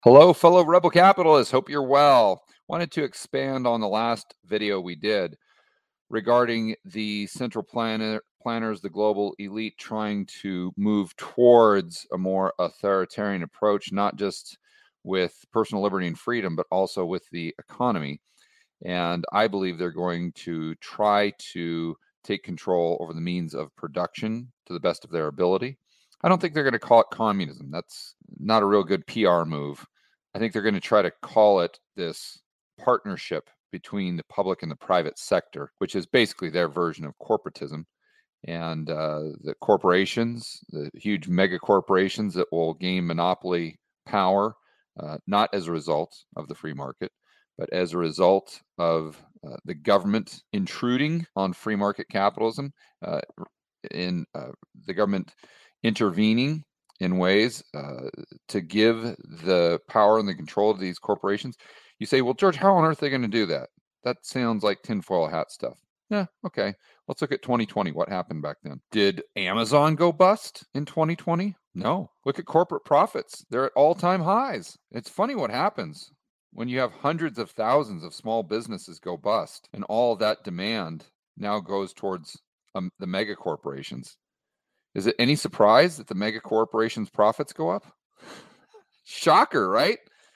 Hello, fellow Rebel Capitalists. Hope you're well. Wanted to expand on the last video we did regarding the central planners, the global elite, trying to move towards a more authoritarian approach, not just with personal liberty and freedom, but also with the economy. And I believe they're going to try to take control over the means of production to the best of their ability. I don't think they're going to call it communism. That's not a real good PR move. I think they're going to try to call it this partnership between the public and the private sector, which is basically their version of corporatism. And the corporations, the huge mega corporations that will gain monopoly power, not as a result of the free market, but as a result of the government intruding on free market capitalism, in the government intervening in ways to give the power and the control of these corporations. You say, well, George, how on earth are they going to do that? That sounds like tinfoil hat stuff. Yeah, okay. Let's look at 2020. What happened back then? Did Amazon go bust in 2020? No. Look at corporate profits. They're at all-time highs. It's funny what happens when you have hundreds of thousands of small businesses go bust and all that demand now goes towards the mega corporations. Is it any surprise that the mega corporations' profits go up? Shocker, right?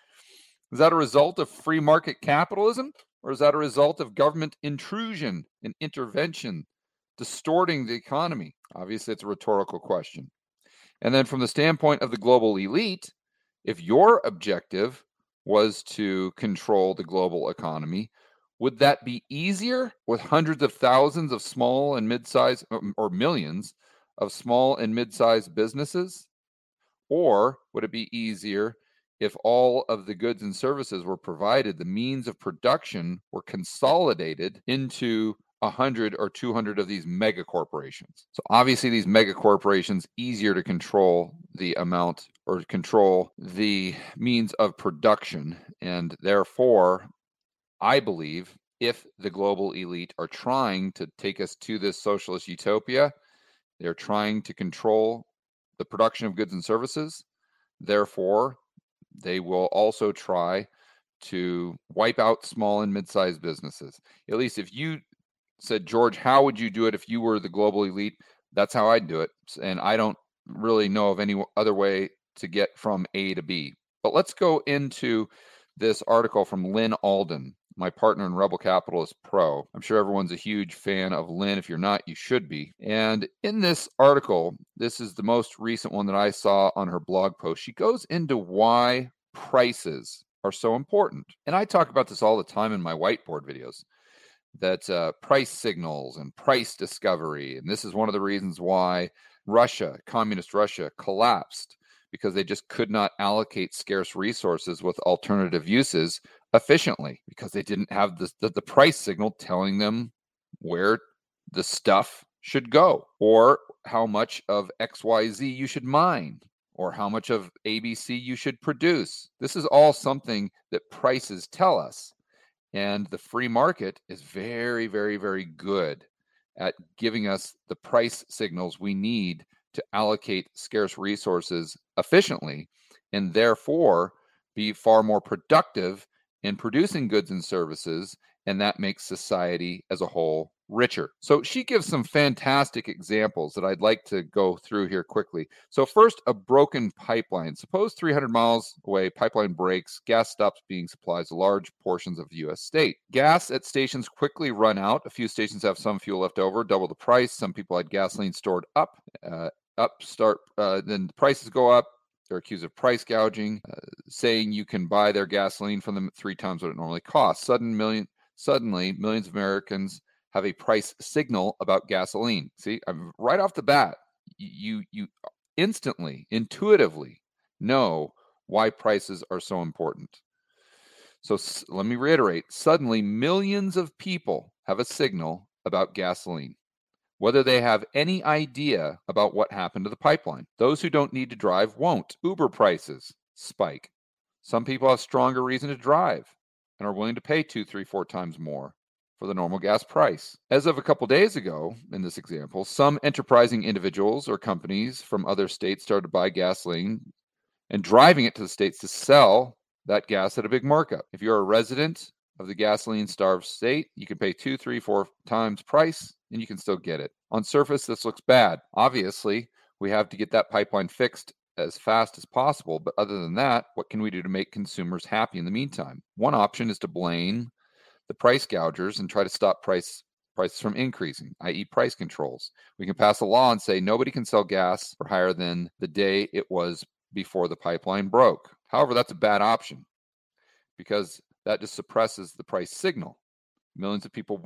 Is that a result of free market capitalism, or is that a result of government intrusion and intervention distorting the economy? Obviously, it's a rhetorical question. And then from the standpoint of the global elite, if your objective was to control the global economy, would that be easier with hundreds of thousands of small and mid-sized, or millions of small and mid-sized businesses? Or would it be easier if all of the goods and services were provided, the means of production were consolidated into 100 or 200 of these mega corporations? So obviously these mega corporations, easier to control the amount or control the means of production. And therefore, I believe if the global elite are trying to take us to this socialist utopia, they're trying to control the production of goods and services. Therefore, they will also try to wipe out small and mid-sized businesses. At least if you said, George, how would you do it if you were the global elite? That's how I'd do it. And I don't really know of any other way to get from A to B. But let's go into this article from Lyn Alden, my partner in Rebel Capitalist Pro. I'm sure everyone's a huge fan of Lyn. If you're not, you should be. And in this article, this is the most recent one that I saw on her blog post. She goes into why prices are so important. And I talk about this all the time in my whiteboard videos, that price signals and price discovery. And this is one of the reasons why Russia, communist Russia, collapsed, because they just could not allocate scarce resources with alternative uses efficiently, because they didn't have the price signal telling them where the stuff should go, or how much of XYZ you should mine, or how much of ABC you should produce. This is all something that prices tell us. And the free market is very, very, very good at giving us the price signals we need to allocate scarce resources efficiently, and therefore be far more productive in producing goods and services, and that makes society as a whole richer. So she gives some fantastic examples that I'd like to go through here quickly. So first, a broken pipeline. Suppose 300 miles away, pipeline breaks, gas stops being supplied to large portions of the U.S. state. Gas at stations quickly run out. A few stations have some fuel left over, double the price. Some people had gasoline stored up. Then the prices go up. They're accused of price gouging, saying you can buy their gasoline from them at 3 times what it normally costs. Suddenly, millions of Americans have a price signal about gasoline. See, right off the bat, you instantly, intuitively know why prices are so important. So let me reiterate. Suddenly, millions of people have a signal about gasoline, whether they have any idea about what happened to the pipeline. Those who don't need to drive won't. Uber prices spike. Some people have stronger reason to drive and are willing to pay 2, 3, 4 times more for the normal gas price. As of a couple days ago, in this example, some enterprising individuals or companies from other states started to buy gasoline and driving it to the states to sell that gas at a big markup. If you're a resident of the gasoline-starved state, you can pay 2, 3, 4 times price, and you can still get it. On surface, this looks bad. Obviously, we have to get that pipeline fixed as fast as possible. But other than that, what can we do to make consumers happy in the meantime? One option is to blame the price gougers and try to stop prices from increasing, i.e. price controls. We can pass a law and say nobody can sell gas for higher than the day it was before the pipeline broke. However, that's a bad option because that just suppresses the price signal. Millions of people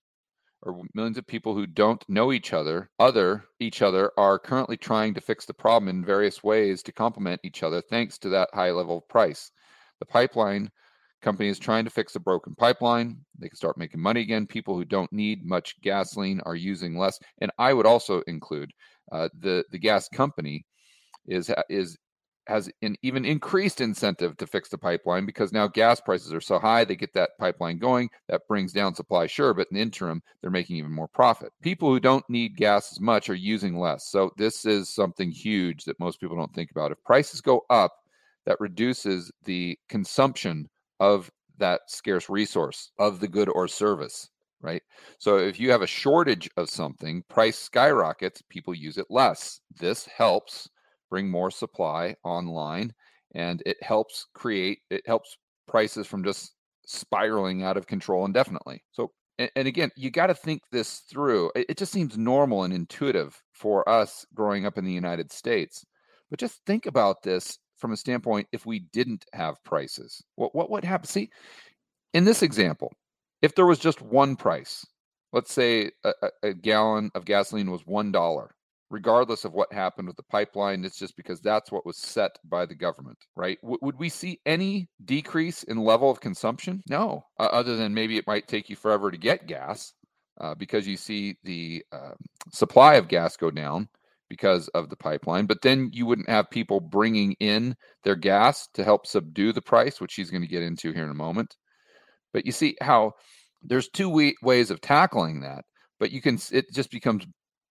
who don't know each other are currently trying to fix the problem in various ways to complement each other thanks to that high level of price. The pipeline company is trying to fix the broken pipeline. They can start making money again. People who don't need much gasoline are using less. And I would also include the gas company has an even increased incentive to fix the pipeline because now gas prices are so high, they get that pipeline going. That brings down supply, sure, but in the interim, they're making even more profit. People who don't need gas as much are using less. So this is something huge that most people don't think about. If prices go up, that reduces the consumption of that scarce resource, of the good or service, right? So if you have a shortage of something, price skyrockets, people use it less. This helps bring more supply online, and it helps prices from just spiraling out of control indefinitely. So, and again, you got to think this through. It just seems normal and intuitive for us growing up in the United States. But just think about this from a standpoint, if we didn't have prices, what would happen? See, in this example, if there was just one price, let's say a gallon of gasoline was $1, regardless of what happened with the pipeline, it's just because that's what was set by the government, right? Would we see any decrease in level of consumption? No, other than maybe it might take you forever to get gas because you see the supply of gas go down because of the pipeline, but then you wouldn't have people bringing in their gas to help subdue the price, which he's going to get into here in a moment. But you see how there's two ways of tackling that, but it just becomes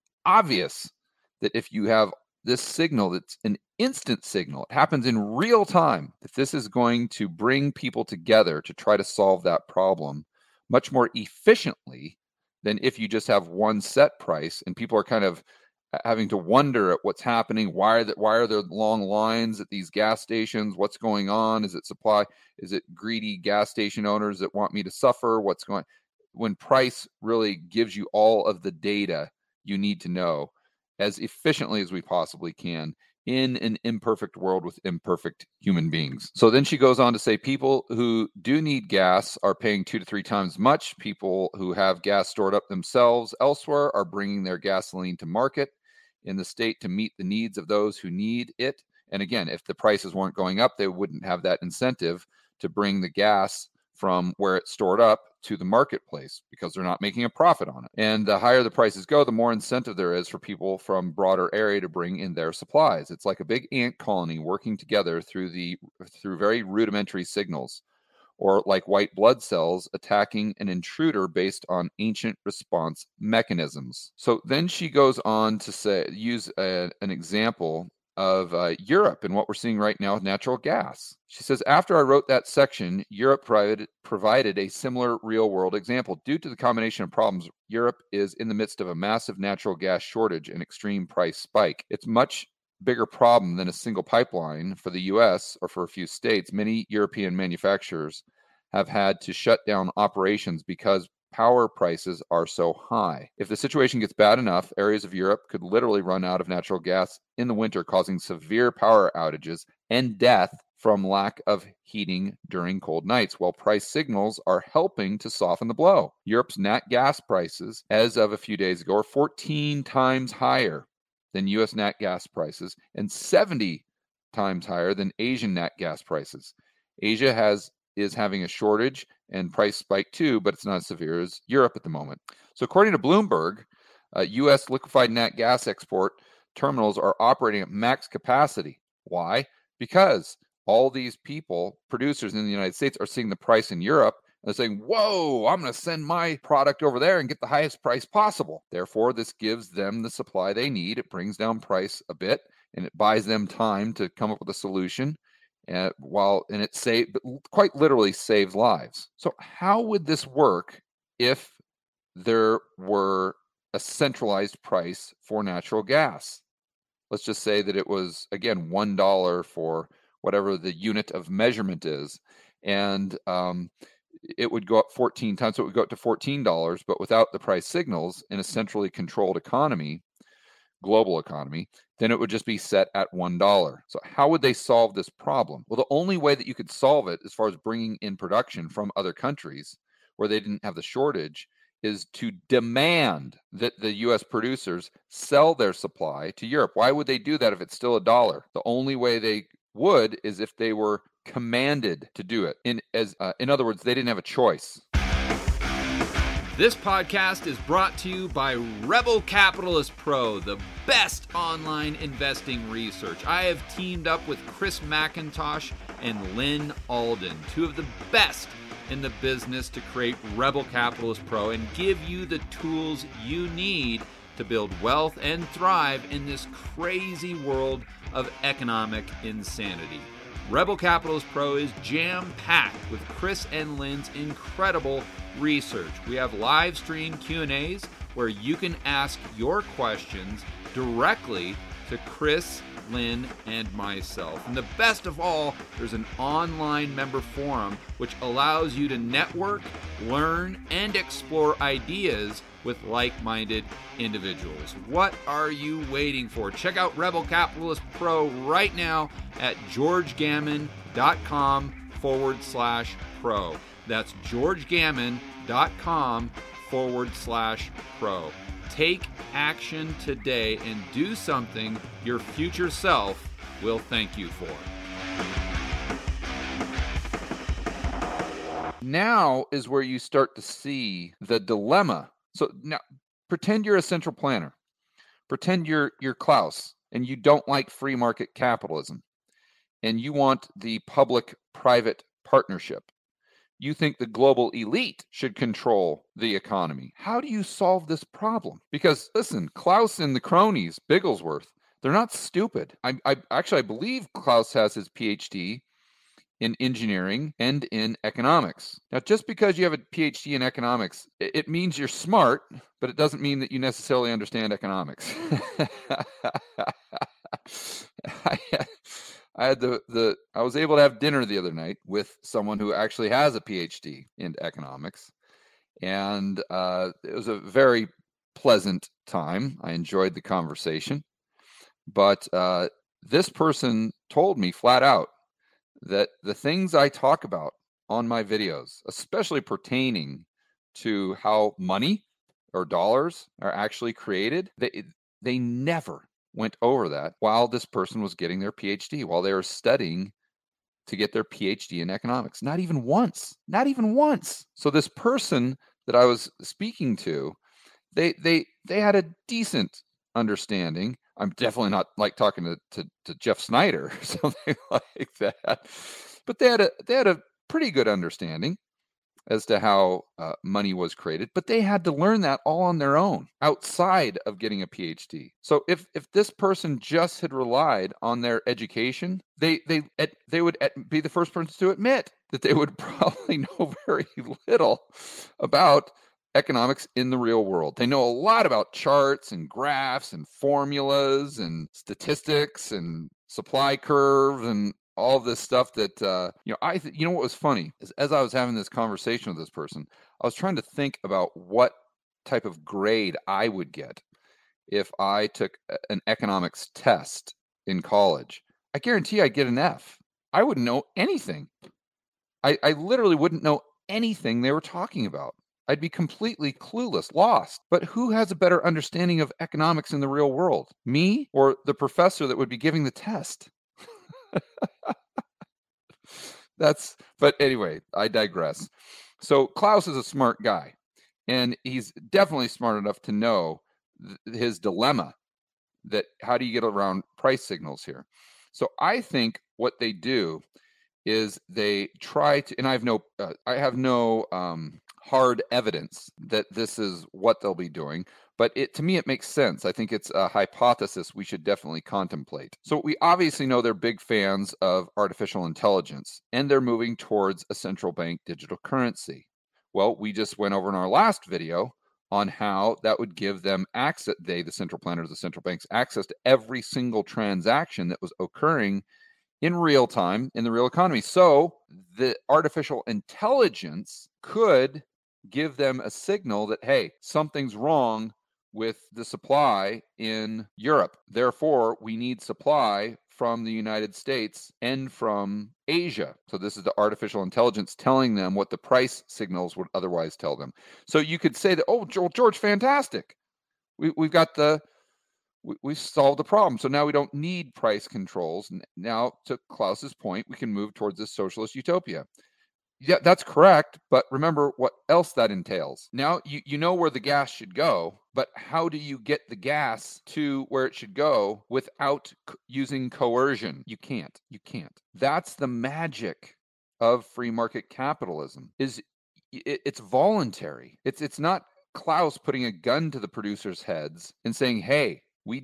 obvious that if you have this signal that's an instant signal, it happens in real time, that this is going to bring people together to try to solve that problem much more efficiently than if you just have one set price and people are kind of having to wonder at what's happening. Why are there long lines at these gas stations? What's going on? Is it supply? Is it greedy gas station owners that want me to suffer? What's going on? When price really gives you all of the data you need to know as efficiently as we possibly can in an imperfect world with imperfect human beings. So then she goes on to say people who do need gas are paying 2 to 3 times much. People who have gas stored up themselves elsewhere are bringing their gasoline to market in the state to meet the needs of those who need it. And again, if the prices weren't going up, they wouldn't have that incentive to bring the gas from where it's stored up to the marketplace because they're not making a profit on it. And the higher the prices go, the more incentive there is for people from broader area to bring in their supplies. It's like a big ant colony working together through very rudimentary signals, or like white blood cells attacking an intruder based on ancient response mechanisms. So then she goes on to use an example of Europe and what we're seeing right now with natural gas. She says, after I wrote that section, Europe provided a similar real-world example. Due to the combination of problems, Europe is in the midst of a massive natural gas shortage and extreme price spike. It's much bigger problem than a single pipeline for the U.S. or for a few states. Many European manufacturers have had to shut down operations because power prices are so high. If the situation gets bad enough, areas of Europe could literally run out of natural gas in the winter, causing severe power outages and death from lack of heating during cold nights, while price signals are helping to soften the blow. Europe's nat gas prices, as of a few days ago, are 14 times higher than U.S. nat gas prices and 70 times higher than Asian nat gas prices. Asia is having a shortage and price spike too, but it's not as severe as Europe at the moment. So according to Bloomberg, U.S. liquefied nat gas export terminals are operating at max capacity. Why? Because all these producers in the United States, are seeing the price in Europe and they're saying, whoa, I'm going to send my product over there and get the highest price possible. Therefore, this gives them the supply they need. It brings down price a bit. and it buys them time to come up with a solution. And it quite literally saves lives. So how would this work if there were a centralized price for natural gas? Let's just say that it was, again, $1 for whatever the unit of measurement is, and it would go up 14 times. So it would go up to $14, but without the price signals in a centrally controlled economy, global economy, then it would just be set at $1. So how would they solve this problem? Well, the only way that you could solve it as far as bringing in production from other countries where they didn't have the shortage is to demand that the U.S. producers sell their supply to Europe. Why would they do that if it's still $1? The only way they would is if they were commanded to do it. In other words, they didn't have a choice. This podcast is brought to you by Rebel Capitalist Pro, the best online investing research. I have teamed up with Chris McIntosh and Lynn Alden, two of the best in the business, to create Rebel Capitalist Pro and give you the tools you need to build wealth and thrive in this crazy world of economic insanity. Rebel Capitalist Pro is jam-packed with Chris and Lynn's incredible research. We have live stream Q&As where you can ask your questions directly to Chris, Lynn, and myself. And the best of all, there's an online member forum which allows you to network, learn, and explore ideas with like-minded individuals. What are you waiting for? Check out Rebel Capitalist Pro right now at georgegammon.com/pro. That's georgegammon.com/pro. Take action today and do something your future self will thank you for. Now is where you start to see the dilemma. So now pretend you're a central planner. Pretend you're Klaus and you don't like free market capitalism and you want the public-private partnership. You think the global elite should control the economy. How do you solve this problem? Because listen, Klaus and the cronies, Bigglesworth, they're not stupid. I believe Klaus has his PhD in engineering and in economics. Now, just because you have a PhD in economics, it means you're smart, but it doesn't mean that you necessarily understand economics. I was able to have dinner the other night with someone who actually has a PhD in economics, and it was a very pleasant time. I enjoyed the conversation, but this person told me flat out that the things I talk about on my videos, especially pertaining to how money or dollars are actually created, they never went over that while this person was getting their PhD, while they were studying to get their PhD in economics. Not even once. So this person that I was speaking to, they had a decent understanding. I'm definitely not like talking to Jeff Snyder or something like that, but they had a pretty good understanding as to how money was created, but they had to learn that all on their own outside of getting a PhD. So if this person just had relied on their education, they would be the first person to admit that they would probably know very little about economics in the real world. They know a lot about charts and graphs and formulas and statistics and supply curves and all of this stuff that, what was funny is as I was having this conversation with this person, I was trying to think about what type of grade I would get if I took an economics test in college. I guarantee I'd get an F. I wouldn't know anything. I literally wouldn't know anything they were talking about. I'd be completely clueless, lost. But who has a better understanding of economics in the real world? Me or the professor that would be giving the test? But anyway, I digress. So Klaus is a smart guy, and he's definitely smart enough to know his dilemma, that how do you get around price signals here? So I think what they do is they try to, and I have no hard evidence that this is what they'll be doing, but to me, it makes sense. I think it's a hypothesis we should definitely contemplate. So we obviously know they're big fans of artificial intelligence, and they're moving towards a central bank digital currency. Well, we just went over in our last video on how that would give them access, the central planners, the central banks, access to every single transaction that was occurring in real time in the real economy. So the artificial intelligence could give them a signal that, hey, something's wrong with the supply in Europe. Therefore, we need supply from the United States and from Asia. So this is the artificial intelligence telling them what the price signals would otherwise tell them. So you could say that, oh, George, fantastic. We've got we've solved the problem. So now we don't need price controls. Now, to Klaus's point, we can move towards this socialist utopia. Yeah, that's correct. But remember what else that entails. Now you know where the gas should go, but how do you get the gas to where it should go without using coercion? You can't. You can't. That's the magic of free market capitalism. It's voluntary. It's not Klaus putting a gun to the producers' heads and saying, hey, we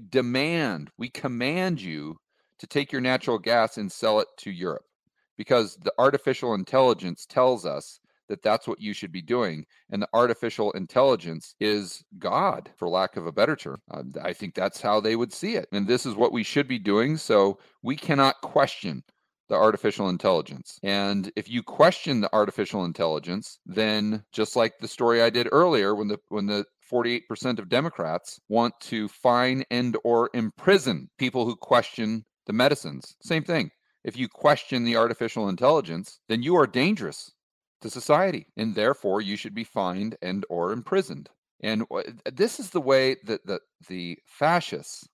command you to take your natural gas and sell it to Europe, because the artificial intelligence tells us that that's what you should be doing. And the artificial intelligence is God, for lack of a better term. I think that's how they would see it. And this is what we should be doing. So we cannot question the artificial intelligence. And if you question the artificial intelligence, then just like the story I did earlier, when the 48% of Democrats want to fine and or imprison people who question the medicines. Same thing. If you question the artificial intelligence, then you are dangerous to society, and therefore you should be fined and or imprisoned. And this is the way that the fascists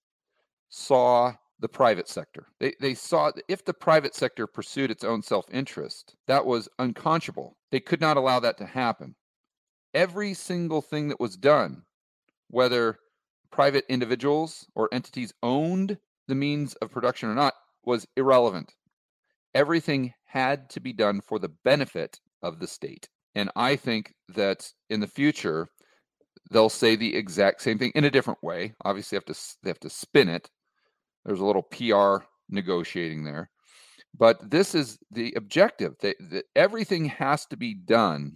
saw the private sector. They saw that if the private sector pursued its own self-interest, that was unconscionable. They could not allow that to happen. Every single thing that was done, whether private individuals or entities owned the means of production or not, was irrelevant. Everything had to be done for the benefit of the state. And I think that in the future, they'll say the exact same thing in a different way. Obviously, they have to spin it. There's a little PR negotiating there. But this is the objective. That everything has to be done.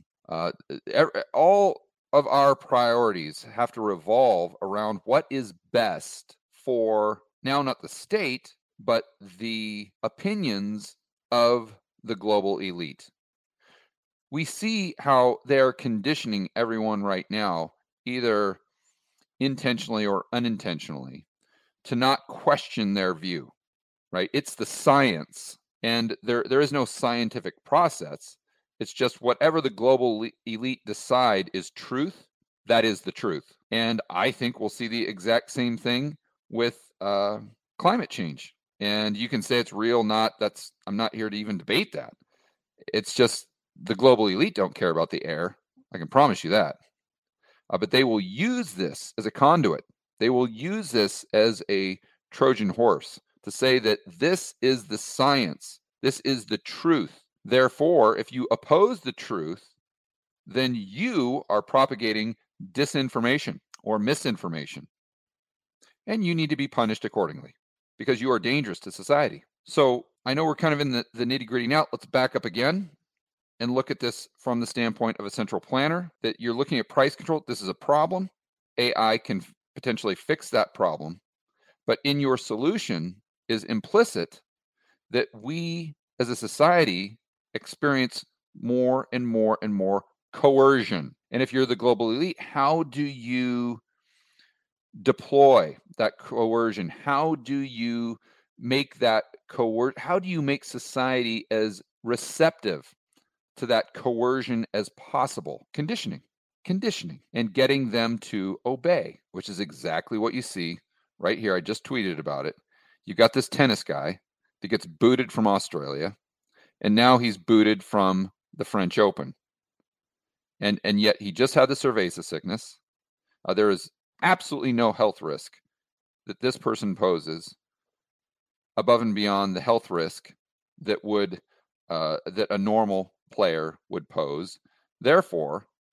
All of our priorities have to revolve around what is best for, now not the state, but the opinions of the global elite. We see how they're conditioning everyone right now, either intentionally or unintentionally, to not question their view, right? It's the science, and there is no scientific process. It's just whatever the global elite decide is truth, that is the truth. And I think we'll see the exact same thing with climate change. And you can say it's real, I'm not here to even debate that. It's just the global elite don't care about the air. I can promise you that. But they will use this as a conduit. They will use this as a Trojan horse to say that this is the science. This is the truth. Therefore, if you oppose the truth, then you are propagating disinformation or misinformation. And you need to be punished accordingly because you are dangerous to society. So I know we're kind of in the nitty-gritty now. Let's back up again and look at this from the standpoint of a central planner, that you're looking at price control. This is a problem. AI can potentially fix that problem. But in your solution is implicit that we as a society experience more and more and more coercion. And if you're the global elite, how do you deploy that coercion? How do you make that how do you make society as receptive to that coercion as possible? Conditioning, and getting them to obey, which is exactly what you see right here. I just tweeted about it. You got this tennis guy that gets booted from Australia, and now he's booted from the French Open. And yet he just had the cerveza sickness. There is absolutely no health risk that this person poses above and beyond the health risk that would that a normal player would pose. Therefore,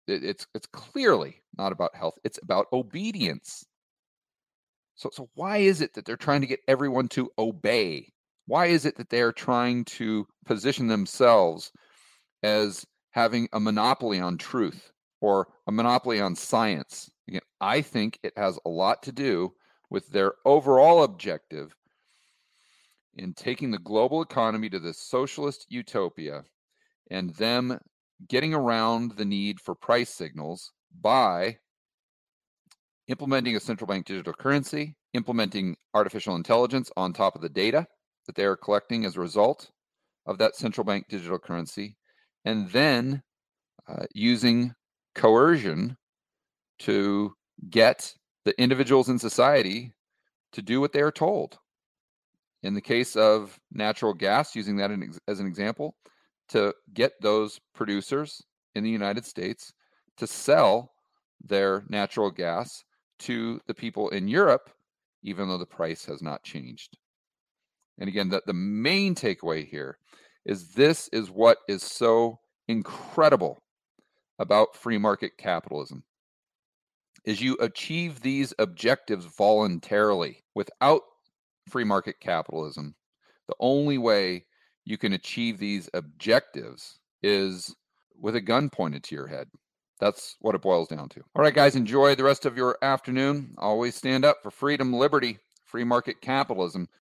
It's clearly not about health. It's about obedience. So why is it that they're trying to get everyone to obey? Why is it that they're trying to position themselves as having a monopoly on truth or a monopoly on science? Again, I think it has a lot to do with their overall objective in taking the global economy to this socialist utopia and them getting around the need for price signals by implementing a central bank digital currency, implementing artificial intelligence on top of the data that they are collecting as a result of that central bank digital currency, and then using coercion to get the individuals in society to do what they are told. In the case of natural gas, using that as an example, to get those producers in the United States to sell their natural gas to the people in Europe, even though the price has not changed. And again, the main takeaway here is this is what is so incredible about free market capitalism, is you achieve these objectives voluntarily. Without free market capitalism, the only way you can achieve these objectives is with a gun pointed to your head. That's what it boils down to. All right, guys, enjoy the rest of your afternoon. Always stand up for freedom, liberty, free market capitalism.